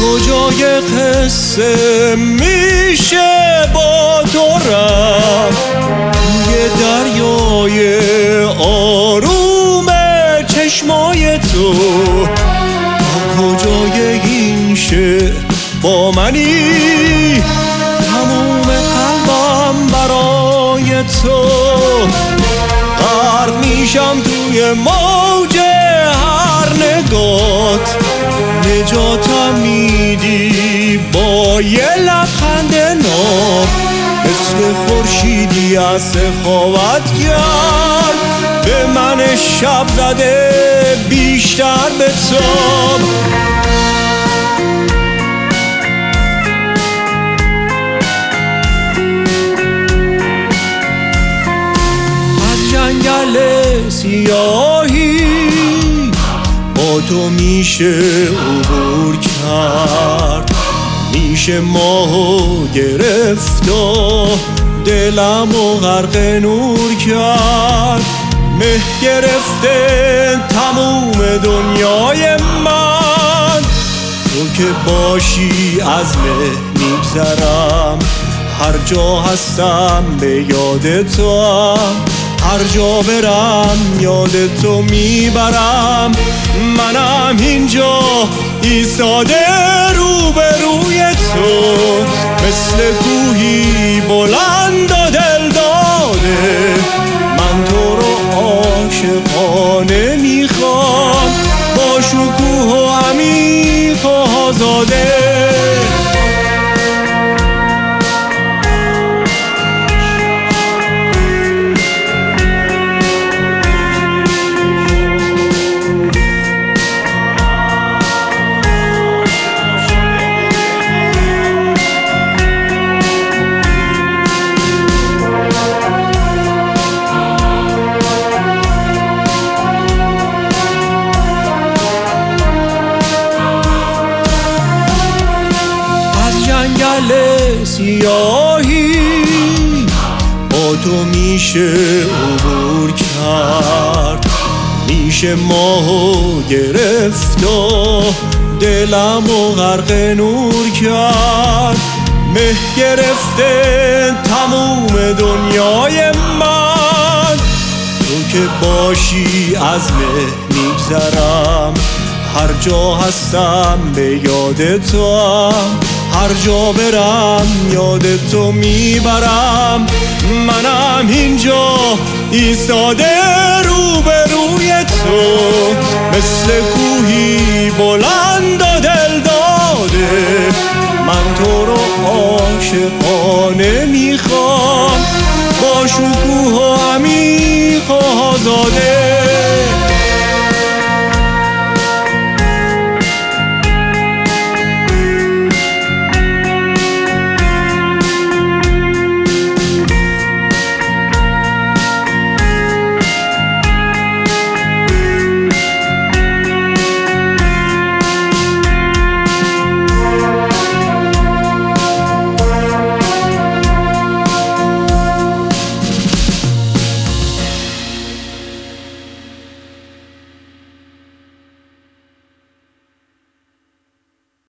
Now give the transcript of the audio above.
کجای قصه میشه با تو رفت توی دریای آروم چشمای تو؟ تا کجای این شعر با منی تموم قلبم برای تو؟ غرق میشم توی موج هر نگات، نجاتم میدی با یه لبخند ناب. مثل خورشیدی از سخاوت کرد به من شب زده بیشتر به تاب. از جنگل سیاهی با تو میشه عبور کرد، میشه ماهو گرفت و دلمو غرق نور کرد. مه گرفته تموم دنیای من، تو که باشی از مه میگذرم. هر جا هستم به یاد تو، هر جا برم یاد تو میبرم. منم اینجا ایستاده روبروی تو، مثل کوهی بلند و دل داده. من تو رو عاشقانه میخوام، با شکوه و عمیق و آزاده. جنگل سیاهی با تو میشه عبور کرد، میشه ماهو گرفت و دلمو غرق نور کرد. مه گرفته تموم دنیای من، تو که باشی از مه میگذرم. هر جا هستم به یاد تو، هر جا برم یاد تو میبرم. منم اینجا ایستاده روبروی تو، مثل کوهی بلند و دل داده. من تو رو عاشقانه میخوام، با شکوه و عمیق و آزاده.